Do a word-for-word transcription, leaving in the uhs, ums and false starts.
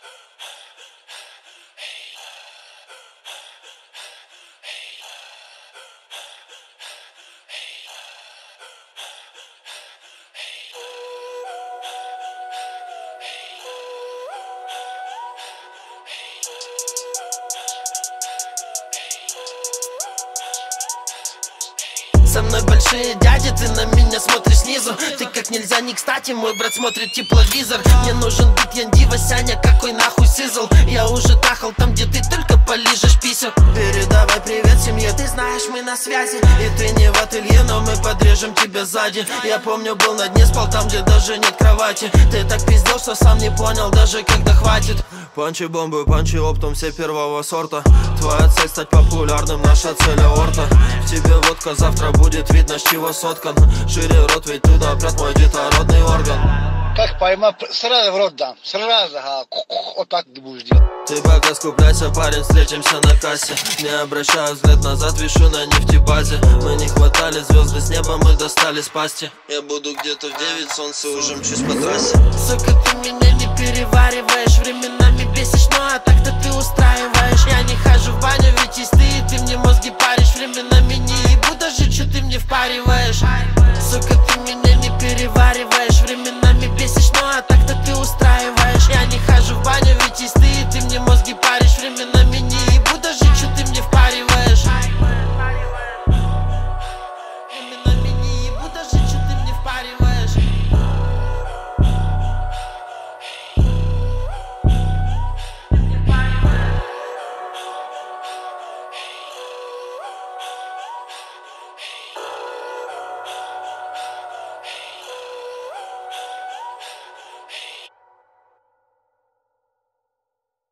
Со мной большие дяди, ты на меня смотришь снизу. Ты как нельзя не кстати, мой брат смотрит тепловизор. Мне нужен бит Янди, Васяня, какой нахуй сизл. Я уже тахал там, где ты только полижешь писю. Передавай привет семье, ты знаешь, мы на связи. И ты не в ателье, но мы подрежем тебя сзади. Я помню, был на дне, спал там, где даже нет кровати. Ты так пиздел, что сам не понял, даже когда хватит. Панчи бомбы, панчи оптом, все первого сорта. Твоя цель стать популярным, наша цель аорта. В тебе водка, завтра будет видно, с чего соткан. Шире рот, ведь туда прет мой детородный орган. Как поймал, сразу в рот дам, сразу, а, вот так ты будешь делать. Ты пока скупляйся, парень, встретимся на кассе. Не обращаю взгляд назад, вишу на нефтебазе. Мы не хватали звезды с неба, мы достали с пасти. Я буду где-то в девять, солнце уже мчусь по трассе. Сука, ты меня не